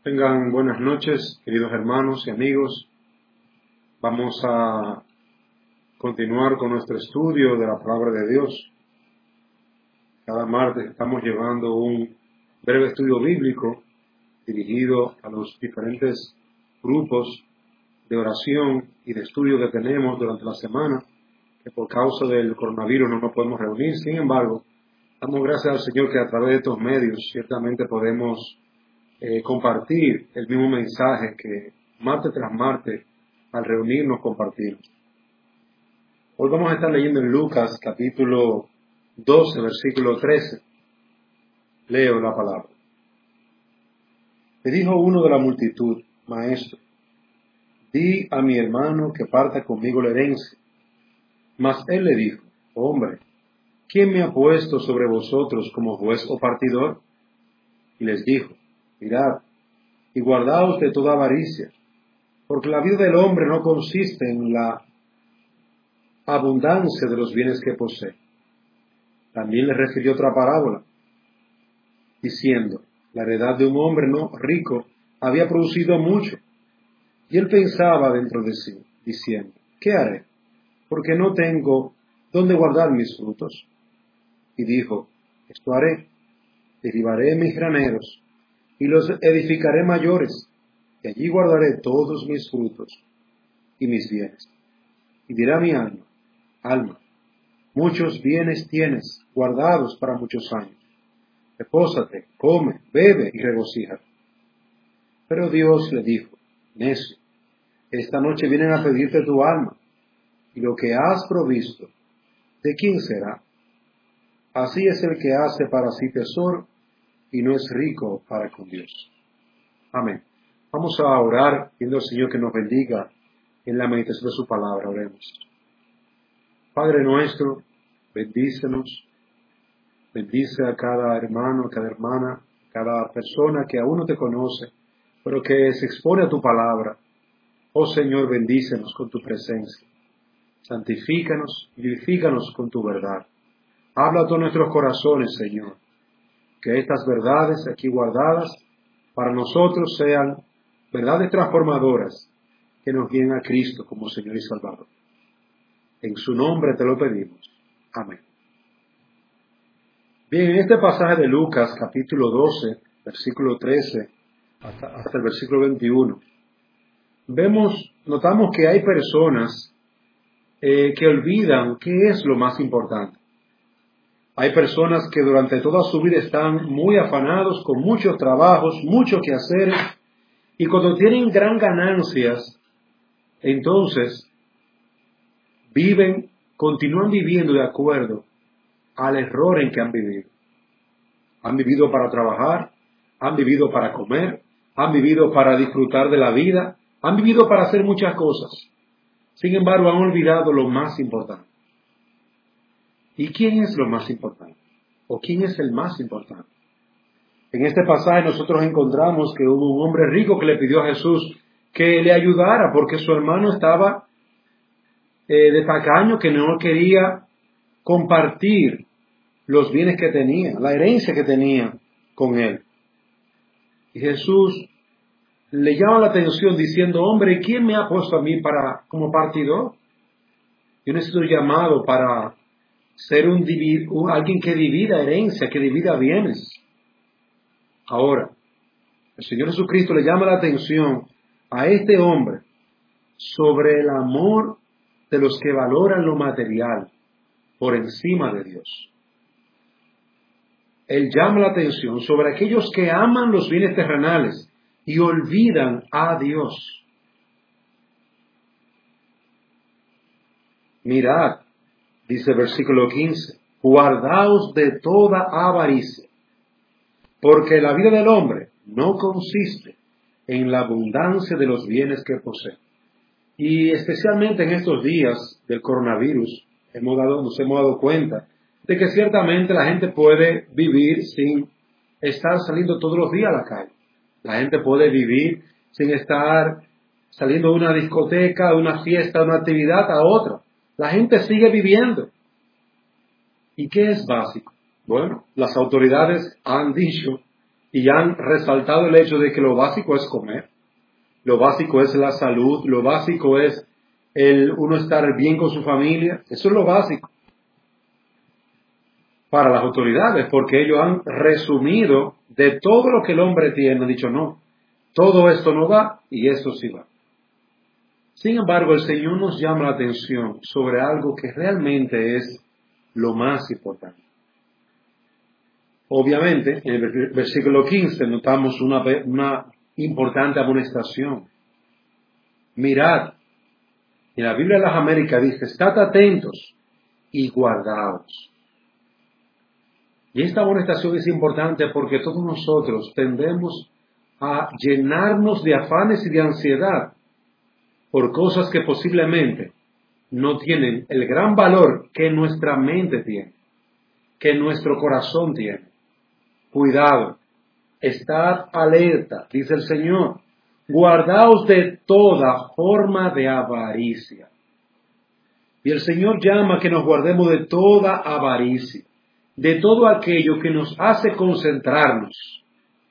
Tengan buenas noches, queridos hermanos y amigos. Vamos a continuar con nuestro estudio de la palabra de Dios. Cada martes estamos llevando un breve estudio bíblico dirigido a los diferentes grupos de oración y de estudio que tenemos durante la semana, que por causa del coronavirus no nos podemos reunir. Sin embargo, damos gracias al Señor que a través de estos medios ciertamente podemos compartir el mismo mensaje que martes tras martes al reunirnos compartimos. Hoy vamos a estar leyendo en Lucas capítulo 12 versículo 13. Leo la palabra. Le dijo uno de la multitud: Maestro, di a mi hermano que parta conmigo la herencia. Mas él le dijo: Hombre, ¿quién me ha puesto sobre vosotros como juez o partidor? Y les dijo: Mirad, y guardaos de toda avaricia, porque la vida del hombre no consiste en la abundancia de los bienes que posee. También le refirió otra parábola, diciendo: la heredad de un hombre no rico había producido mucho, y él pensaba dentro de sí, diciendo: ¿qué haré? Porque no tengo dónde guardar mis frutos. Y dijo: esto haré, derribaré mis graneros, y los edificaré mayores, y allí guardaré todos mis frutos y mis bienes. Y dirá mi alma: alma, muchos bienes tienes guardados para muchos años. Repósate, come, bebe y regocíjate. Pero Dios le dijo: necio, esta noche vienen a pedirte tu alma, y lo que has provisto, ¿de quién será? Así es el que hace para sí tesoro y no es rico para con Dios. Amén. Vamos a orar pidiendo al Señor que nos bendiga en la meditación de su palabra. Oremos. Padre nuestro, bendícenos, bendice a cada hermano, a cada hermana, a cada persona que aún no te conoce, pero que se expone a tu palabra. Oh Señor, bendícenos con tu presencia. Santifícanos y vivifícanos con tu verdad. Habla a todos nuestros corazones, Señor. Que estas verdades aquí guardadas para nosotros sean verdades transformadoras que nos guíen a Cristo como Señor y Salvador. En su nombre te lo pedimos. Amén. Bien, en este pasaje de Lucas, capítulo 12, versículo 13, hasta el versículo 21, notamos que hay personas que olvidan qué es lo más importante. Hay personas que durante toda su vida están muy afanados, con muchos trabajos, mucho que hacer, y cuando tienen gran ganancias, entonces continúan viviendo de acuerdo al error en que han vivido. Han vivido para trabajar, han vivido para comer, han vivido para disfrutar de la vida, han vivido para hacer muchas cosas. Sin embargo, han olvidado lo más importante. ¿Y quién es lo más importante? ¿O quién es el más importante? En este pasaje nosotros encontramos que hubo un hombre rico que le pidió a Jesús que le ayudara porque su hermano estaba de tacaño, que no quería compartir los bienes que tenía, la herencia que tenía con él. Y Jesús le llama la atención diciendo: hombre, ¿quién me ha puesto a mí como partidor? Yo necesito llamado para ser alguien que divida herencia, que divida bienes. Ahora, el Señor Jesucristo le llama la atención a este hombre sobre el amor de los que valoran lo material por encima de Dios. Él llama la atención sobre aquellos que aman los bienes terrenales y olvidan a Dios. Mirad, dice el versículo 15, guardaos de toda avaricia, porque la vida del hombre no consiste en la abundancia de los bienes que posee. Y especialmente en estos días del coronavirus, nos hemos dado cuenta de que ciertamente la gente puede vivir sin estar saliendo todos los días a la calle. La gente puede vivir sin estar saliendo de una discoteca, de una fiesta, de una actividad a otra. La gente sigue viviendo. ¿Y qué es básico? Bueno, las autoridades han dicho y han resaltado el hecho de que lo básico es comer, lo básico es la salud, lo básico es el uno estar bien con su familia. Eso es lo básico para las autoridades, porque ellos han resumido de todo lo que el hombre tiene, han dicho no, todo esto no va y esto sí va. Sin embargo, el Señor nos llama la atención sobre algo que realmente es lo más importante. Obviamente, en el versículo 15 notamos una importante amonestación. Mirad, en la Biblia de las Américas dice, estad atentos y guardaos. Y esta amonestación es importante porque todos nosotros tendemos a llenarnos de afanes y de ansiedad por cosas que posiblemente no tienen el gran valor que nuestra mente tiene, que nuestro corazón tiene. Cuidado, estad alerta, dice el Señor, guardaos de toda forma de avaricia. Y el Señor llama a que nos guardemos de toda avaricia, de todo aquello que nos hace concentrarnos,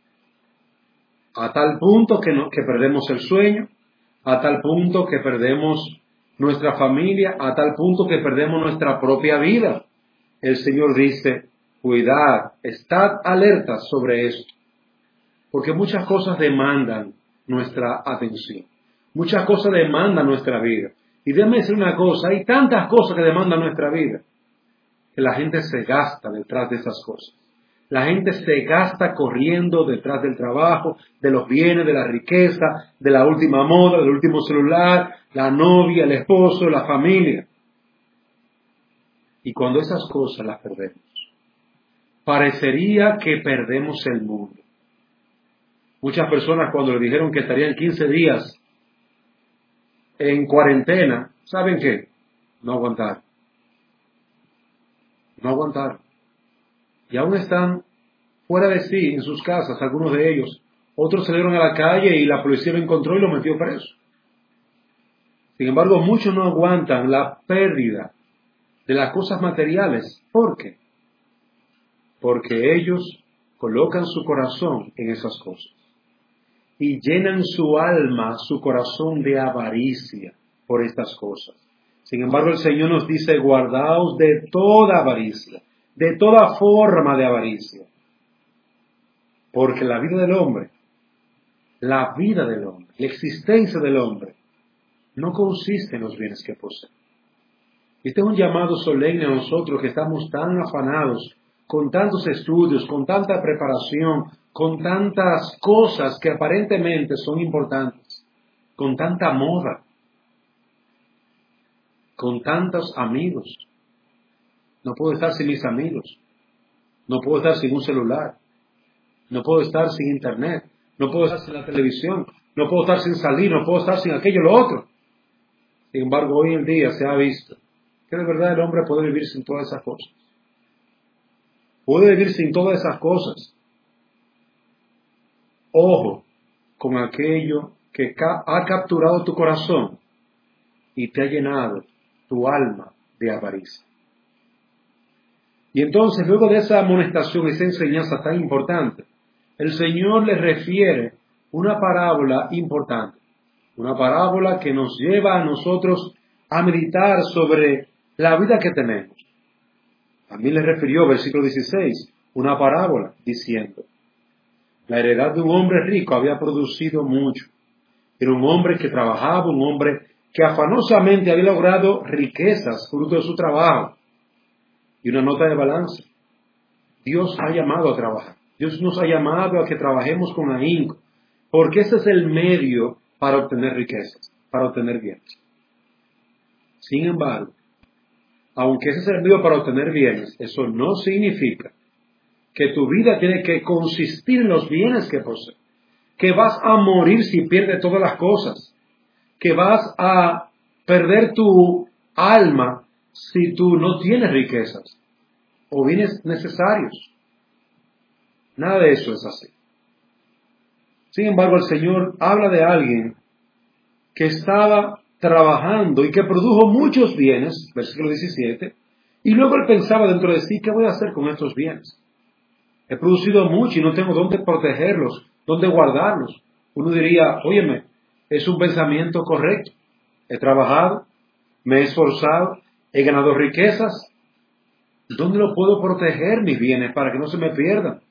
a tal punto que perdemos el sueño, a tal punto que perdemos nuestra familia, a tal punto que perdemos nuestra propia vida. El Señor dice, cuidad, estad alertas sobre esto, porque muchas cosas demandan nuestra atención, muchas cosas demandan nuestra vida. Y déjame decir una cosa, hay tantas cosas que demandan nuestra vida, que la gente se gasta detrás de esas cosas. La gente se gasta corriendo detrás del trabajo, de los bienes, de la riqueza, de la última moda, del último celular, la novia, el esposo, la familia. Y cuando esas cosas las perdemos, parecería que perdemos el mundo. Muchas personas cuando le dijeron que estarían 15 días en cuarentena, ¿saben qué? No aguantaron. No aguantaron. Y aún están fuera de sí, en sus casas, algunos de ellos. Otros salieron a la calle y la policía lo encontró y lo metió preso. Sin embargo, muchos no aguantan la pérdida de las cosas materiales. ¿Por qué? Porque ellos colocan su corazón en esas cosas y llenan su alma, su corazón de avaricia por estas cosas. Sin embargo, el Señor nos dice, guardaos de toda avaricia, de toda forma de avaricia. Porque la vida del hombre, la existencia del hombre, no consiste en los bienes que posee. Este es un llamado solemne a nosotros que estamos tan afanados, con tantos estudios, con tanta preparación, con tantas cosas que aparentemente son importantes, con tanta moda, con tantos amigos. No puedo estar sin mis amigos, no puedo estar sin un celular, no puedo estar sin internet, no puedo estar sin la televisión, no puedo estar sin salir, no puedo estar sin aquello o lo otro. Sin embargo, hoy en día se ha visto que de verdad el hombre puede vivir sin todas esas cosas. Puede vivir sin todas esas cosas. Ojo con aquello que ha capturado tu corazón y te ha llenado tu alma de avaricia. Y entonces, luego de esa amonestación, esa enseñanza tan importante, el Señor le refiere una parábola importante, una parábola que nos lleva a nosotros a meditar sobre la vida que tenemos. También le refirió, versículo 16, una parábola diciendo, la heredad de un hombre rico había producido mucho. Era un hombre que trabajaba, un hombre que afanosamente había logrado riquezas fruto de su trabajo. Y una nota de balance. Dios ha llamado a trabajar. Dios nos ha llamado a que trabajemos con ahínco, porque ese es el medio para obtener riquezas, para obtener bienes. Sin embargo, aunque ese es el medio para obtener bienes, eso no significa que tu vida tiene que consistir en los bienes que posees, que vas a morir si pierdes todas las cosas, que vas a perder tu alma si tú no tienes riquezas o bienes necesarios. Nada de eso es así. Sin embargo, el Señor habla de alguien que estaba trabajando y que produjo muchos bienes, versículo 17, y luego él pensaba dentro de sí, ¿qué voy a hacer con estos bienes? He producido mucho y no tengo dónde protegerlos, dónde guardarlos. Uno diría, óyeme, es un pensamiento correcto. He trabajado, me he esforzado, he ganado riquezas. ¿Dónde lo puedo proteger mis bienes para que no se me pierdan?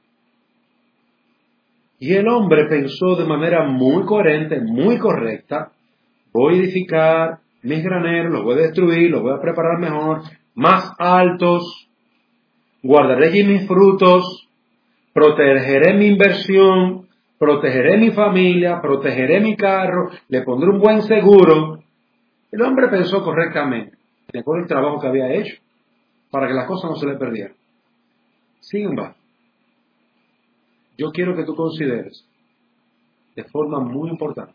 Y el hombre pensó de manera muy coherente, muy correcta, voy a edificar mis graneros, los voy a destruir, los voy a preparar mejor, más altos, guardaré allí mis frutos, protegeré mi inversión, protegeré mi familia, protegeré mi carro, le pondré un buen seguro. El hombre pensó correctamente, de acuerdo al trabajo que había hecho, para que las cosas no se le perdieran. Sin embargo, yo quiero que tú consideres de forma muy importante,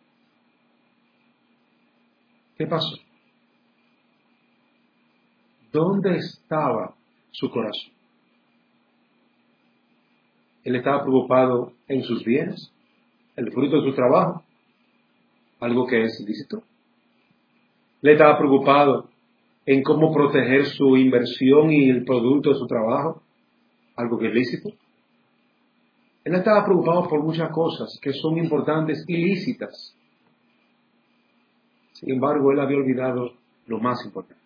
¿qué pasó? ¿Dónde estaba su corazón? Él estaba preocupado en sus bienes, el fruto de su trabajo, algo que es ilícito. Le estaba preocupado en cómo proteger su inversión y el producto de su trabajo, algo que es lícito. Él estaba preocupado por muchas cosas que son importantes y lícitas. Sin embargo, él había olvidado lo más importante.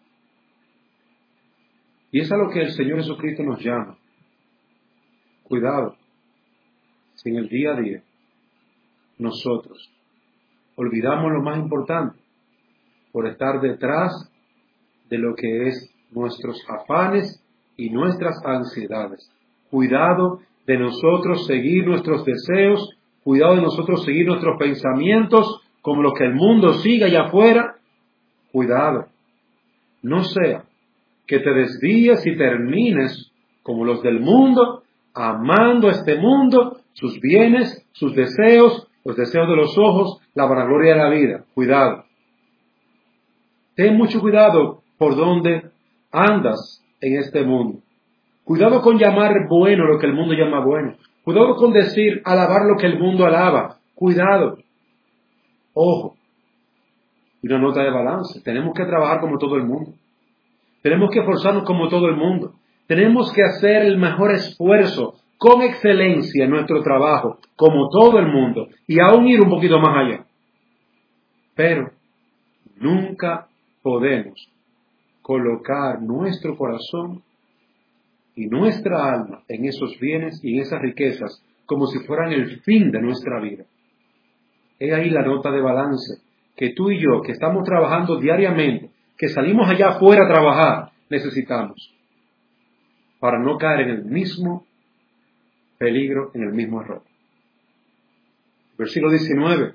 Y es a lo que el Señor Jesucristo nos llama. Cuidado, si en el día a día nosotros olvidamos lo más importante por estar detrás de lo que es nuestros afanes y nuestras ansiedades. Cuidado de nosotros seguir nuestros deseos, cuidado de nosotros seguir nuestros pensamientos como lo que el mundo sigue allá afuera. Cuidado, no sea que te desvíes y termines como los del mundo, amando este mundo, sus bienes, sus deseos, los deseos de los ojos, la vanagloria de la vida. Cuidado. Ten mucho cuidado por donde andas en este mundo. Cuidado con llamar bueno lo que el mundo llama bueno. Cuidado con decir, alabar lo que el mundo alaba. Cuidado. Ojo. Y una nota de balance. Tenemos que trabajar como todo el mundo. Tenemos que esforzarnos como todo el mundo. Tenemos que hacer el mejor esfuerzo con excelencia en nuestro trabajo, como todo el mundo, y aún ir un poquito más allá. Pero nunca podemos colocar nuestro corazón y nuestra alma en esos bienes y en esas riquezas como si fueran el fin de nuestra vida. He ahí la nota de balance que tú y yo, que estamos trabajando diariamente, que salimos allá afuera a trabajar, necesitamos para no caer en el mismo peligro, en el mismo error. Versículo 19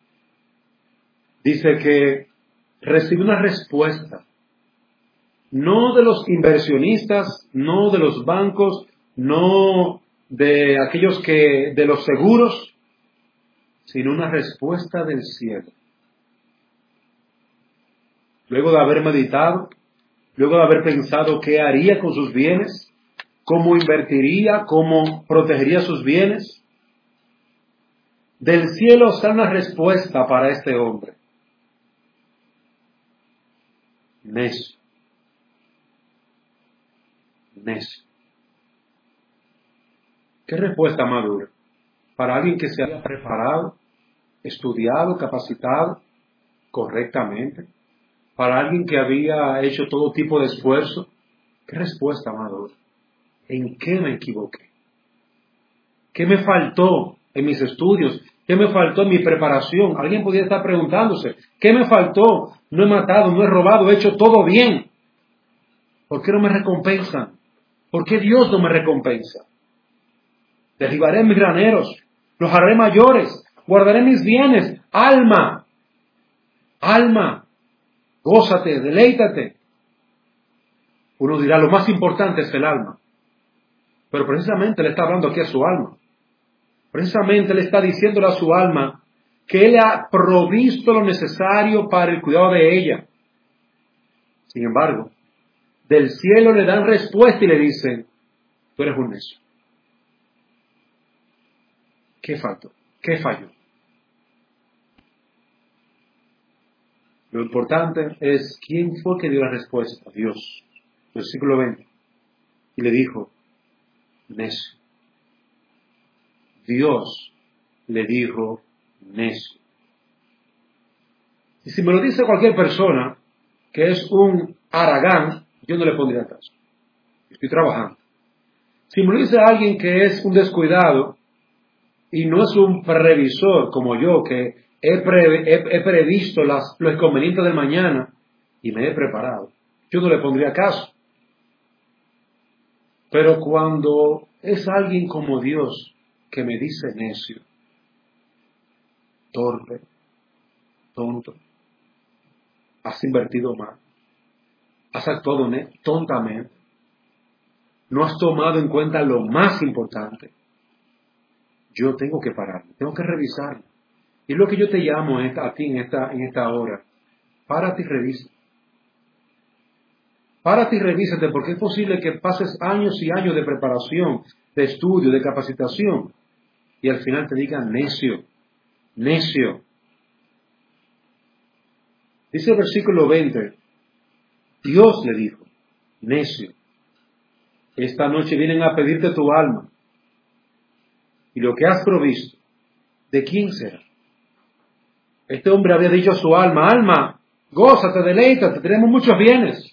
dice que recibe una respuesta, no de los inversionistas, no de los bancos, no de aquellos de los seguros, sino una respuesta del cielo. Luego de haber meditado, luego de haber pensado qué haría con sus bienes, cómo invertiría, cómo protegería sus bienes, del cielo sale una respuesta para este hombre. Necio. Necio. ¿Qué respuesta madura? Para alguien que se haya preparado, estudiado, capacitado correctamente, para alguien que había hecho todo tipo de esfuerzo. ¿Qué respuesta madura? ¿En qué me equivoqué? ¿Qué me faltó en mis estudios? ¿Qué me faltó en mi preparación? Alguien podría estar preguntándose, ¿qué me faltó? No he matado, no he robado, he hecho todo bien. ¿Por qué no me recompensan? ¿Por qué Dios no me recompensa? Derribaré mis graneros, los haré mayores, guardaré mis bienes. Alma, alma, gózate, deleítate. Uno dirá, lo más importante es el alma. Pero precisamente le está hablando aquí a su alma. Precisamente le está diciéndole a su alma que Él ha provisto lo necesario para el cuidado de ella. Sin embargo, del cielo le dan respuesta y le dicen, tú eres un necio. ¿Qué faltó? ¿Qué falló? Lo importante es quién fue que dio la respuesta. Dios. Versículo 20. Y le dijo, necio. Dios le dijo necio. Y si me lo dice cualquier persona que es un haragán, yo no le pondría caso. Estoy trabajando. Si me lo dice alguien que es un descuidado y no es un previsor como yo, que he previsto los inconvenientes del mañana y me he preparado, yo no le pondría caso. Pero cuando es alguien como Dios que me dice necio, torpe, tonto, has invertido mal, has actuado tontamente, no has tomado en cuenta lo más importante, yo tengo que pararme, tengo que revisarlo. Y es lo que yo te llamo a ti en esta hora. Párate y revisa. Párate y revísate, porque es posible que pases años y años de preparación, de estudio, de capacitación, y al final te digan necio, necio. Dice el versículo 20, Dios le dijo, necio, esta noche vienen a pedirte tu alma, y lo que has provisto, ¿de quién será? Este hombre había dicho a su alma, alma, gózate, deleítate, tenemos muchos bienes.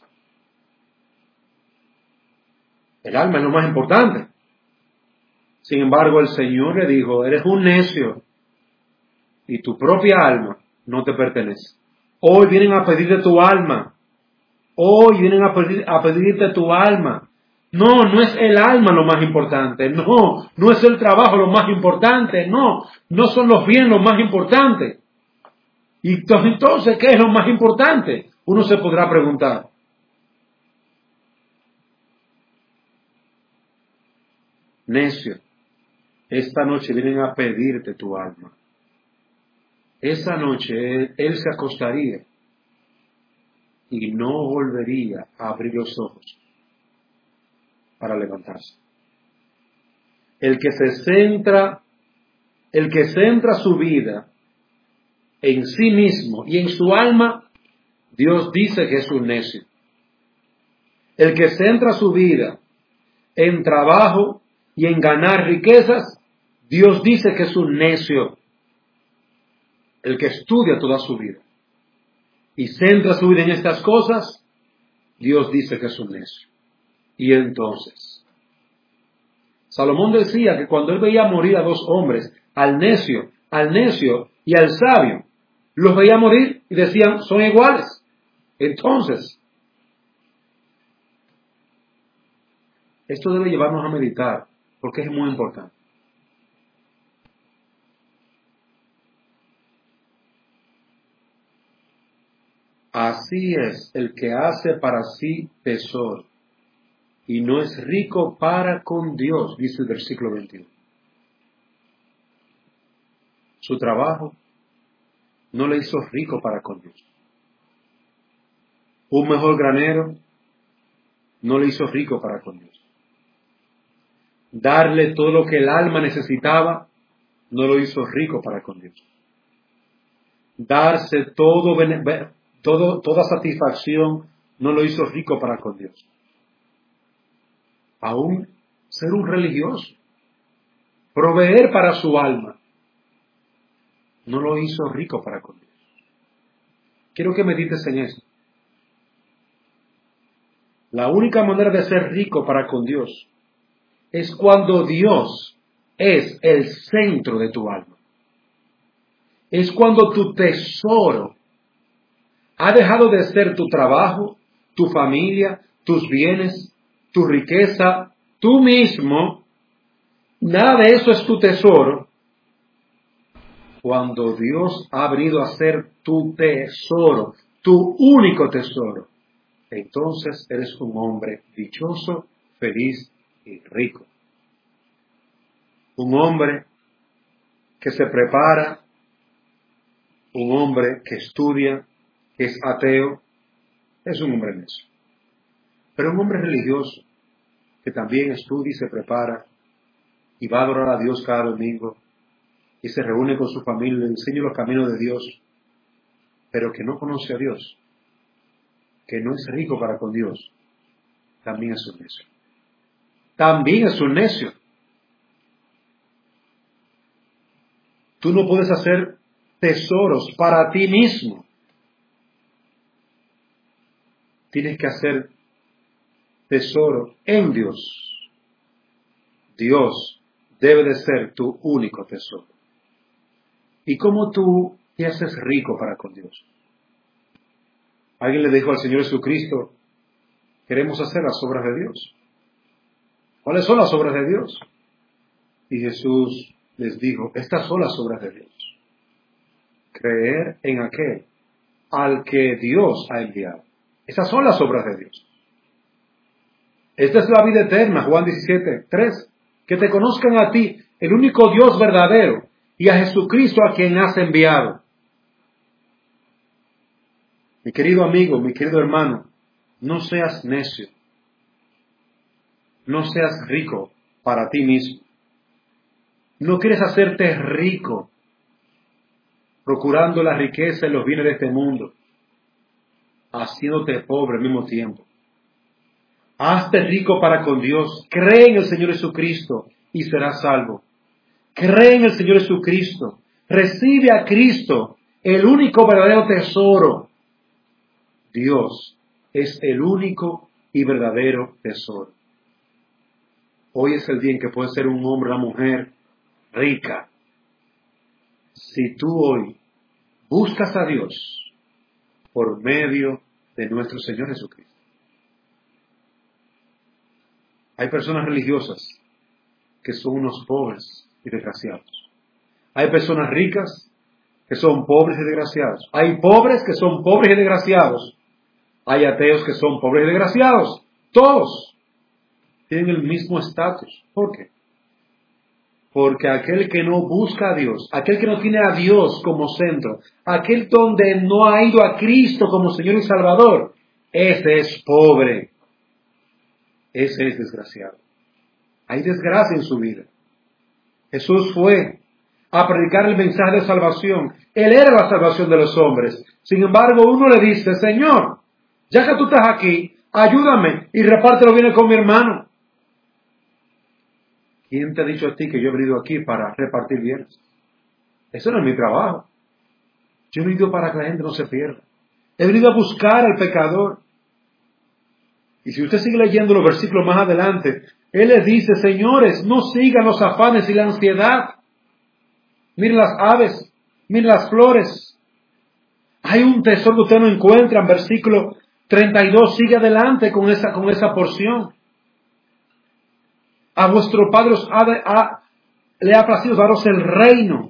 El alma es lo más importante. Sin embargo, el Señor le dijo, eres un necio y tu propia alma no te pertenece. Hoy vienen a pedirte tu alma. Hoy vienen a pedirte tu alma. No, no es el alma lo más importante. No, no es el trabajo lo más importante. No, no son los bienes lo más importante. Y entonces, ¿qué es lo más importante? Uno se podrá preguntar. Necio, esta noche vienen a pedirte tu alma. Esa noche él se acostaría y no volvería a abrir los ojos para levantarse. El que centra su vida en sí mismo y en su alma, Dios dice que es un necio. El que centra su vida en trabajo y en ganar riquezas, Dios dice que es un necio. El que estudia toda su vida y centra su vida en estas cosas, Dios dice que es un necio. Y entonces, Salomón decía que cuando él veía morir a dos hombres, al necio y al sabio, los veía morir y decían, son iguales. Entonces, esto debe llevarnos a meditar, porque es muy importante. Así es el que hace para sí tesoro y no es rico para con Dios, dice el versículo 21. Su trabajo no le hizo rico para con Dios. Un mejor granero no le hizo rico para con Dios. Darle todo lo que el alma necesitaba no lo hizo rico para con Dios. Darse toda satisfacción no lo hizo rico para con Dios. Aún ser un religioso, proveer para su alma, no lo hizo rico para con Dios. Quiero que medites en eso. La única manera de ser rico para con Dios es cuando Dios es el centro de tu alma. Es cuando tu tesoro ha dejado de ser tu trabajo, tu familia, tus bienes, tu riqueza, tú mismo. Nada de eso es tu tesoro. Cuando Dios ha venido a ser tu tesoro, tu único tesoro, entonces eres un hombre dichoso, feliz y rico. Un hombre que se prepara, un hombre que estudia, que es ateo, es un hombre necio. Pero un hombre religioso que también estudia y se prepara y va a adorar a Dios cada domingo y se reúne con su familia, le enseña los caminos de Dios, pero que no conoce a Dios, que no es rico para con Dios, también es un necio. también es un necio. Tú no puedes hacer tesoros para ti mismo. Tienes que hacer tesoro en Dios. Dios debe de ser tu único tesoro. ¿Y cómo tú te haces rico para con Dios? Alguien le dijo al Señor Jesucristo, queremos hacer las obras de Dios. ¿Cuáles son las obras de Dios? Y Jesús les dijo, estas son las obras de Dios. Creer en aquel al que Dios ha enviado. Esas son las obras de Dios. Esta es la vida eterna, Juan 17:3. Que te conozcan a ti, el único Dios verdadero, y a Jesucristo a quien has enviado. Mi querido amigo, mi querido hermano, no seas necio. No seas rico para ti mismo. No quieres hacerte rico procurando la riqueza y los bienes de este mundo, haciéndote pobre al mismo tiempo. Hazte rico para con Dios. Cree en el Señor Jesucristo y serás salvo. Cree en el Señor Jesucristo. Recibe a Cristo, el único verdadero tesoro. Dios es el único y verdadero tesoro. Hoy es el día en que puedes ser un hombre o una mujer rica. Si tú hoy buscas a Dios por medio de nuestro Señor Jesucristo. Hay personas religiosas que son unos pobres y desgraciados. Hay personas ricas que son pobres y desgraciados. Hay pobres que son pobres y desgraciados. Hay ateos que son pobres y desgraciados. Todos tienen el mismo estatus. ¿Por qué? Porque aquel que no busca a Dios, aquel que no tiene a Dios como centro, aquel donde no ha ido a Cristo como Señor y Salvador, ese es pobre. Ese es desgraciado. Hay desgracia en su vida. Jesús fue a predicar el mensaje de salvación. Él era la salvación de los hombres. Sin embargo, uno le dice, Señor, ya que tú estás aquí, ayúdame y repártelo bien con mi hermano. ¿Quién te ha dicho a ti que yo he venido aquí para repartir bienes? Eso no es mi trabajo. Yo he venido para que la gente no se pierda. He venido a buscar al pecador. Y si usted sigue leyendo los versículos más adelante, Él les dice, señores, no sigan los afanes y la ansiedad. Miren las aves, miren las flores. Hay un tesoro que usted no encuentra. En versículo 32, sigue adelante con esa porción. A vuestro Padre le ha placido daros el reino.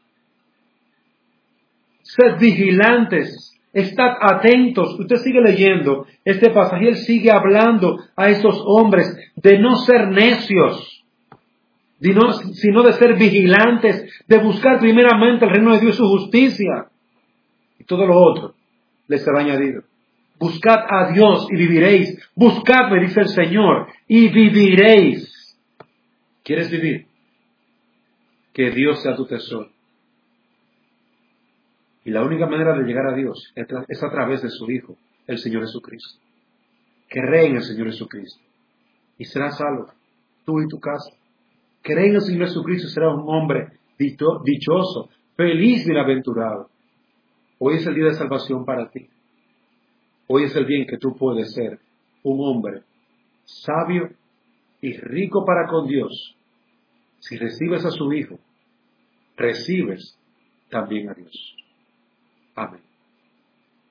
Sed vigilantes. Estad atentos. Usted sigue leyendo este pasaje y él sigue hablando a estos hombres de no ser necios, sino de ser vigilantes, de buscar primeramente el reino de Dios y su justicia. Y todo lo otro les será añadido. Buscad a Dios y viviréis. Buscadme, dice el Señor, y viviréis. ¿Quieres vivir? Que Dios sea tu tesoro. Y la única manera de llegar a Dios es a través de su Hijo, el Señor Jesucristo. Cree en el Señor Jesucristo y serás salvo, tú y tu casa. Cree en el Señor Jesucristo y serás un hombre dichoso, feliz, bienaventurado. Hoy es el día de salvación para ti. Hoy es el día en que tú puedes ser un hombre sabio y rico para con Dios. Si recibes a su Hijo, recibes también a Dios. Amén.